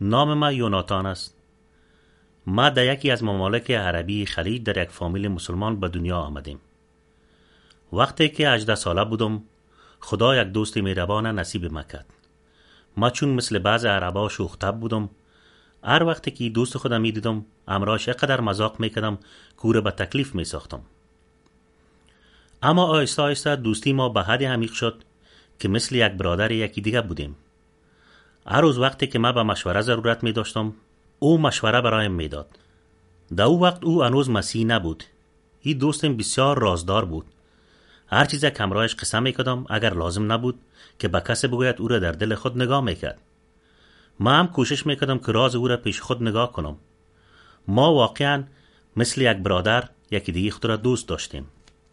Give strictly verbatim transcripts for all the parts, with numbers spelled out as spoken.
نام ما یوناتان است. ما در یکی از ممالک عربی خلیج در یک فامیل مسلمان به دنیا آمدیم. وقتی که هجده ساله بودم خدا یک دوست مهربان نصیب ما کرد. ما چون مثل بعض عربا شوخ طبع بودم، هر وقتی که دوست خودم می دیدم امراش اقدر مذاق می کردم که او را به تکلیف می ساختم. اما آهسته آهسته دوستی ما به حد عمیق شد که مثل یک برادر یکی دیگه بودیم. هر روز وقتی که ما به مشوره ضرورت می داشتم او مشوره برایم می داد. در او وقت او هنوز مسیح نبود. این دوستم بسیار رازدار بود. هر چیز که همراهش قصه می کردم اگر لازم نبود که به کسی بگوید او را در دل خود نگاه می کرد. ما هم کوشش می کردم که راز او را پیش خود نگاه کنم. ما واقعا مثل یک برادر یکی دیگه خود را دوست داشتیم.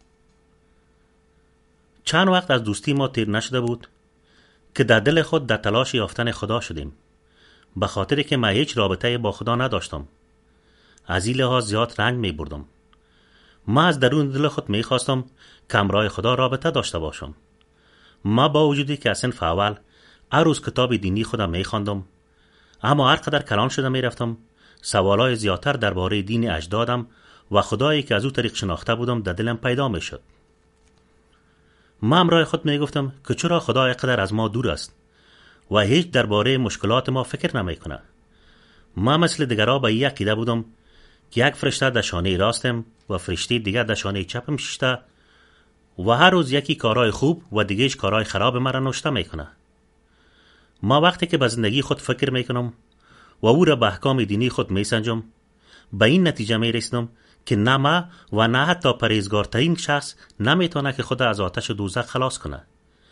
چند وقت از دوستی ما تیر نشده بود که در دل خود در تلاش یافتن خدا شدیم، به خاطر که من هیچ رابطه با خدا نداشتم. از این لحاظ زیاد رنج می بردم. ما از درون دل خود می خواستم که همراه خدا رابطه داشته باشم. ما با وجودی که از صنف اول هر روز کتاب دینی خودم می خواندم، اما هر قدر کلان شده می رفتم سوالای زیادتر درباره دین اجدادم و خدایی که از او طریق شناخته بودم در دلم پیدا می شد. ما همراه خود می گفتم که چرا خدا اینقدر از ما دور است و هیچ درباره مشکلات ما فکر نمی کنه. ما مثل دیگرها به این عقیده بودم که یک فرشته در شانه راستم و فرشته دیگر در شانه چپم ششته و هر روز یکی کارهای خوب و دیگهش کارهای خراب مرا نوشته میکنه. ما وقتی که به زندگی خود فکر میکنم و او را به احکام دینی خود میسنجم، به این نتیجه میرسیدم که نه ما و نه حتی پرهیزگارترین شخص نمیتونه که خود از آتش دوزخ خلاص کنه،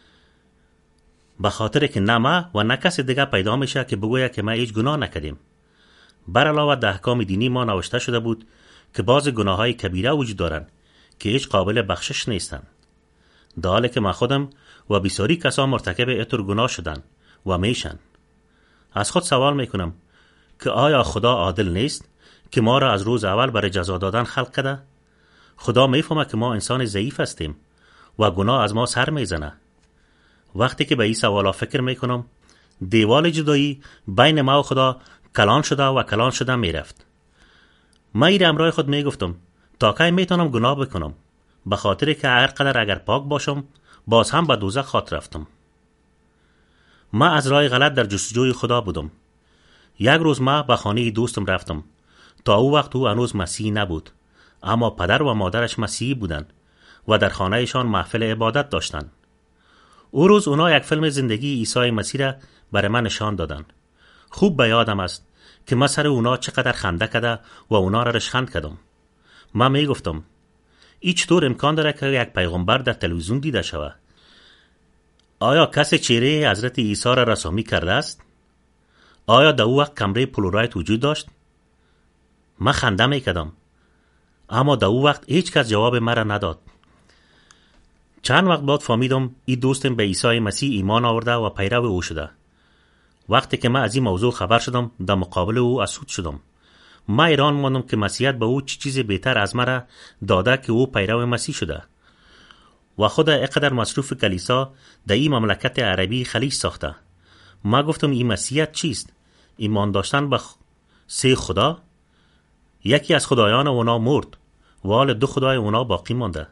به خاطر که نه ما و نه کسی دیگه پیدا میشه که بگوید که ما هیچ گناه نکردیم. بر علاوه در احکام دینی ما نوشته شده بود که بعض گناههای کبیره وجود دارن که هیچ قابل بخشش نیستن، در حالی که ما خودم و بسیاری کسا مرتکب اتر گناه شدن و میشن. از خود سوال میکنم که آیا خدا عادل نیست که ما را از روز اول برای جزا دادن خلق کرده؟ خدا میفهمه که ما انسان ضعیف هستیم و گناه از ما سر میزنه. وقتی که به این سوالا فکر میکنم دیوال جدایی بین ما و خدا کلان شده و کلان شده میرفت. من این امرای خود میگفتم تا کی میتونم گناه بکنم، به خاطر که هر قدر اگر پاک باشم باز هم به دوزخ خاطر رفتم. من از راه غلط در جستجوی خدا بودم. یک روز من به خانه دوستم رفتم. تا او وقت او هنوز مسیحی نبود، اما پدر و مادرش مسیحی بودند و در خانهشان محفل عبادت داشتند. او روز اونا یک فیلم زندگی عیسی مسیح را برای من نشان دادن. خوب به یادم است که من سر اونا چقدر خنده کرده و اونا را رشخند کردم. من می گفتم این چطور امکان داره که یک پیغمبر در تلویزیون دیده شود؟ آیا کسی چهره حضرت عیسی را رسامی کرده است؟ آیا در او وقت کمره پلورایت وجود داشت؟ من خنده می کردم، اما در او وقت هیچ کس جواب مرا نداد. چند وقت بعد فهمیدم این دوستم به عیسی مسیح ایمان آورده و پیرو او شده. وقتی که من از این موضوع خبر شدم در مقابل او اسود شدم. من ایران ماندم که مسیحیت به او چه چیز بهتر از مرا داده که او پیرو مسیح شده و خود اقدر مصروف کلیسا در این مملکت عربی خلیج ساخته. من گفتم این مسیحیت چیست؟ ایمان داشتن به سه خدا؟ یکی از خدایان اونا مرد و حال دو خدای اونا باقی مانده.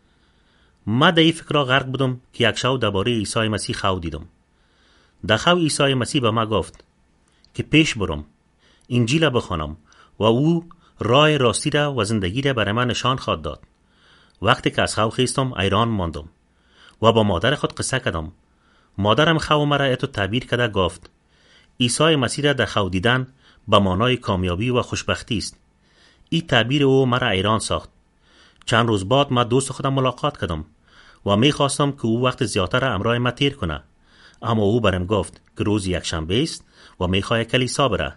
من در این فکر غرق بودم که یک شو درباره عیسی مسیح خو دیدم. در خو عیسی مسیح به من گفت که پیش برم، انجیل بخوانم و او راه راستی را و زندگی را برای من نشان خواهد داد. وقتی که از خو خیستم ایران ماندم و با مادر خود قصه کردم. مادرم خو مرا اتو تعبیر کرده گفت عیسی مسیح را در خو دیدن به معنای کامیابی و خوشبختی است. این تعبیر او مرا ایران ساخت. چند روز بعد من دوست خودم ملاقات کردم و می خواستم که او وقت زیادتر همراه من تیر کنه، اما او برم گفت که روز یک شنبه است و می خواهد کلیسا بره.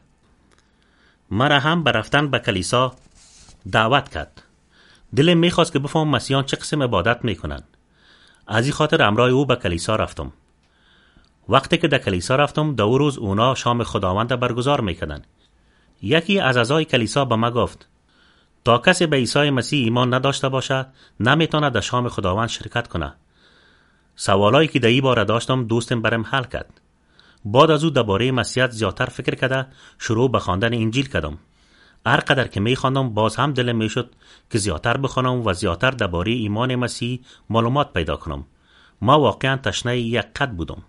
مرا هم به رفتن به کلیسا دعوت کرد. دلم می خواست که بفهم مسیحیان چه قسم عبادت می کنن. از این خاطر همراه او به کلیسا رفتم. وقتی که در کلیسا رفتم در روز اونا شام خداوند برگزار می کردن. یکی از اعضای کلیسا به من گفت تا کسی به عیسی مسیح ایمان نداشته باشه نمیتونه در شام خداوند شرکت کنه. سوالایی که در این باره داشتم دوستم برم حل کرد. بعد از او درباره مسیحیت زیاتر فکر کرده شروع به خواندن انجیل کردم. هر قدر که می خواندم باز هم دلم می شد که زیاتر بخوانم و زیاتر درباره ایمان مسیح معلومات پیدا کنم. ما واقعا تشنه یک قد بودم.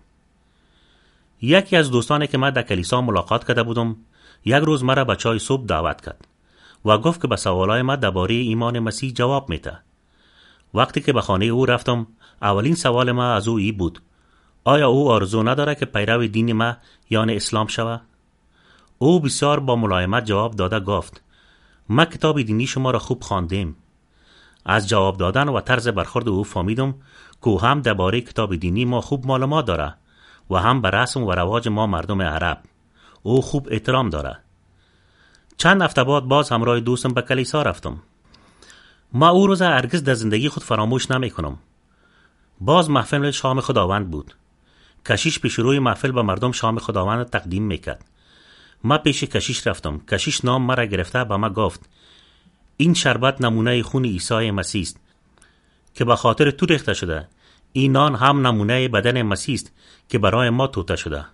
یکی از دوستانی که من در کلیسا ملاقات کرده بودم یک روز مرا به چای صبح دعوت کرد و گفت که به سوالای من درباره ایمان مسیح جواب میده. وقتی که به خانه او رفتم اولین سوال ما از او ای بود: آیا او آرزو نداره که پیرو دین ما یعنی اسلام شود؟ او بسیار با ملایمت جواب داده گفت: ما کتاب دینی شما را خوب خواندیم. از جواب دادن و طرز برخورد او فهمیدم که او هم درباره کتاب دینی ما خوب معلومات داره و هم به رسم و رواج ما مردم عرب او خوب احترام داره. چند هفته بعد باز همراه دوستم به کلیسا رفتم. ما او روز هرگز در زندگی خود فراموش نمی کنم. باز محفل شام خداوند بود. کشیش پیش روی محفل به مردم شام خداوند تقدیم میکرد. ما پیش کشیش رفتم. کشیش نام مرا گرفته به ما گفت: این شربت نمونه خون عیسی مسیح است که به خاطر تو ریخته شده. این نان هم نمونه بدن مسیح است که برای ما توته شده.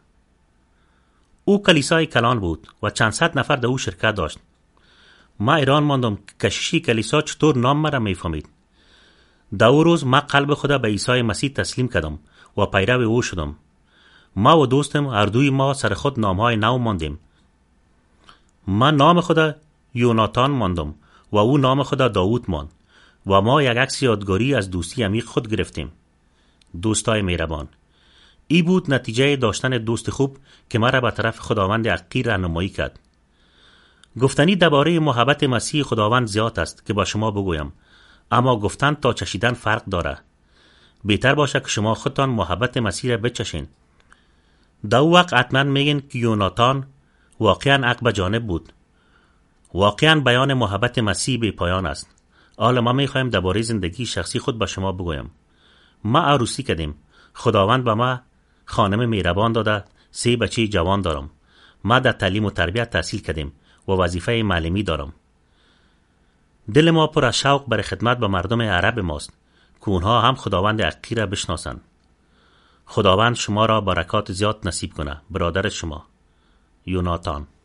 او کلیسای کلان بود و چند صد نفر در او شرکت داشت. ما ایران ماندم که کشیشی کلیسا چطور نام مرا میفهمید. در او روز ما قلب خدا به عیسی مسیح تسلیم کردم و پیرو او شدم. ما و دوستم هر دوی ما سر خود نامهای نو ماندیم. من نام خدا یوناتان ماندم و او نام خدا داوود ماند و ما یک عکس یادگاری از دوستی عمیق خود گرفتیم. دوستای مهربان، ای بود نتیجه داشتن دوست خوب که مرا به طرف خداوند حقیقی راهنمایی کرد. گفتنی درباره محبت مسیح خداوند زیاد است که با شما بگویم، اما گفتن تا چشیدن فرق داره. بهتر باشه که شما خودتان محبت مسیح را بچشین. در او وقت حتما میگن که یوناتان واقعا حق به جانب بود. واقعا بیان محبت مسیح به پایان است. حالا ما میخوایم درباره زندگی شخصی خود با شما بگویم. ما عروسی کردیم. خداوند به ما خانم مهربان داده. سه بچه جوان دارم. ما در تعلیم و تربیت تحصیل کردیم و وظیفه معلمی دارم. دل ما پر از شوق برای خدمت به مردم عرب ماست که اونها هم خداوند حقیقی را بشناسند. خداوند شما را برکات زیاد نصیب کنه. برادر شما یوناتان.